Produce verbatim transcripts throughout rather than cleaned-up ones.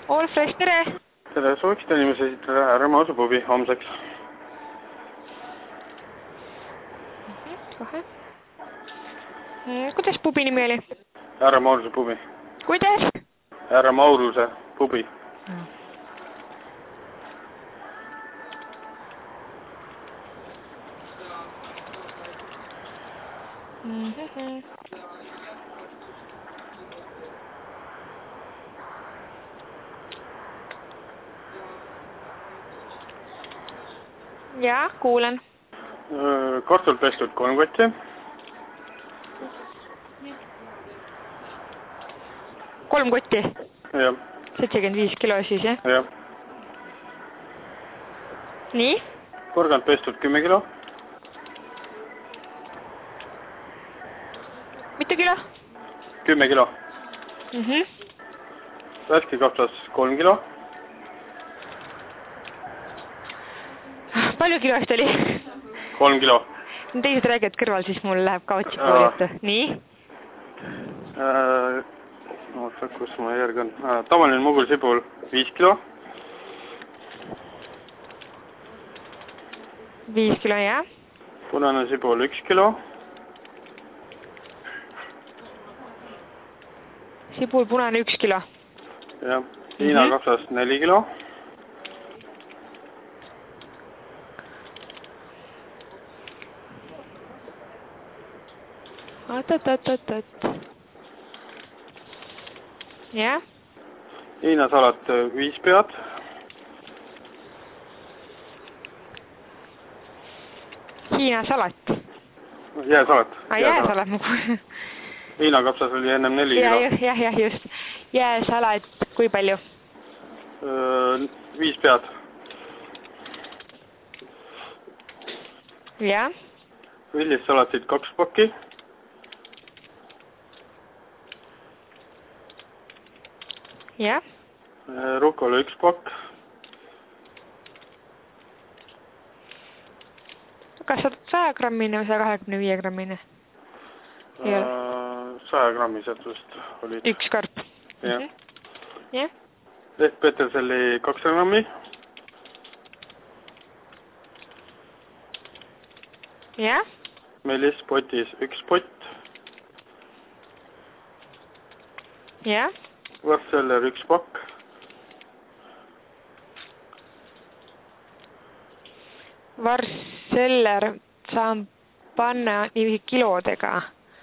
All Fresh, tere! Tere, sooviks ta inimese esitada härra Mausupubi homseks. Kohe. Kuidas pubi nimi oli? Härra Mausupubi. Kuidas? Härra Mauruse pubi. Mm. Mm-hmm. Jaa, kuulen. Kartul pestud kolm kotti. Kolm kotti? Jah. seitsekümmend viis kilo siis, jah? Jah. Nii? Porgand pestud kümme kilo. Mitu kilo? Kümme kilo. Mhm. Värski kapsas kolm kilo. Palju kilost oli? Kolm kilo. Teised räägid kõrval, siis mul läheb kaotsi poolitu. Nii? Äh, oota, kus ma järg on? Äh, tavaline mugul sibul viis kilo. Viis kilo, jah. Punane sibul üks kilo. Sibul punane üks kilo. Jah. Hiina mm-hmm. kapsas neli kilo. Oot-oot-oot-oot. Jah. Hiina salat viis pead. Hiina salat? Jääsalat. Ah, jääsalat. Hiina kapsas oli ennem neli ja, kilo. Jah, jah, just. Jääsalat, kui palju? Öö, viis pead. Jah. Villissalatid kaks pakki. Jah. Rukola üks pakk. Kas saad saja grammine või saja kahekümne viie grammine? saja grammised vist olid. Üks karp. Jah. Jah. Leht peterselli kakssada grammi. Jah. Melis potis üks pott. Jah. Varsseller üks pakk. Varsseller saan panna nii kilodega.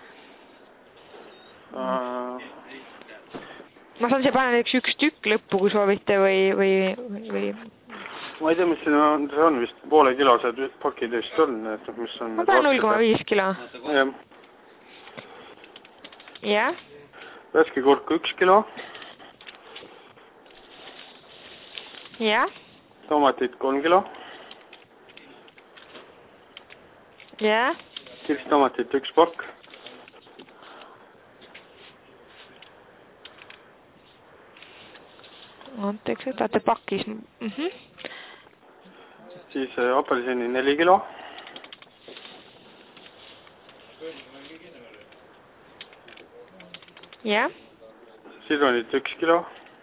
Uh... Ma saan see panna üks, üks tükk lõppu, kui soovite või, või, või... Ma ei tea, mis siin on, see on vist poole kilosed pakid vist on, et mis on... Ma panen null koma viis kilo. Jah. Jah. Värski kurk üks kilo. Jah. Tomatid kolm kilo. Jah. Kirstomatit üks pakk. Ooteks, et olete pakis. Mm-hmm. Siis apelsini neli kilo. Jah. Sidronit üks kilo.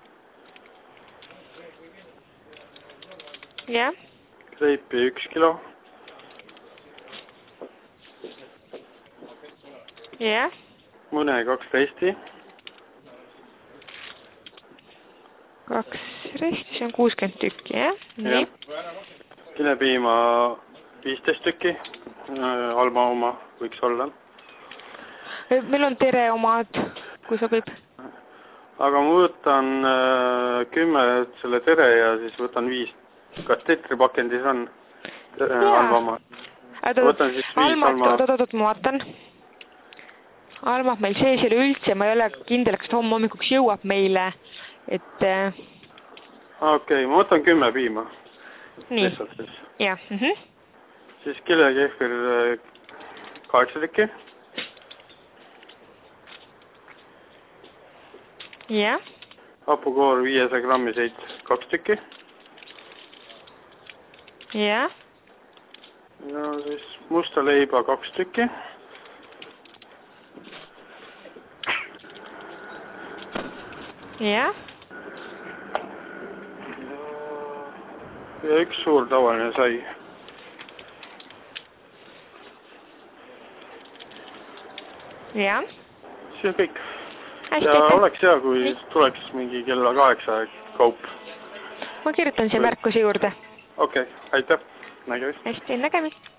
Jah. Kreipi üks kilo. Jah. Mune kaks resti. Kaks resti, see on kuuskümmend tükki, jah? Nii. Kilepiima viisteist tükki. Alma oma võiks olla. Meil on tere omad, kui sobib. Aga ma võtan kümme selle tere ja siis võtan viis. Kas tetripakendis on Alma oma? Võtan siis viis Almat, Alma. oot, oot, oot, ma vaatan. Almat meil sees ei ole üldse, ma ei ole kindel, kas homme hommikuks jõuab meile. Et... Okei, ma võtan kümme piima. Nii. Jah. Mm-hmm. Siis kilekehvir kaheksa tükki. Jah. Hapukoor viiesaja grammiseid kaks tükki. Jah. Ja siis musta leiba kaks tükki. Jah. ja üks suur tavaline sai. jah. see on kõik. Hästi, ja hästi. oleks hea, kui Nii. tuleks mingi kella kaheksa kaup. Ma kirjutan siia märkusi juurde. Okei, okay, aitäh. Nägemist. Hästi, nägemist.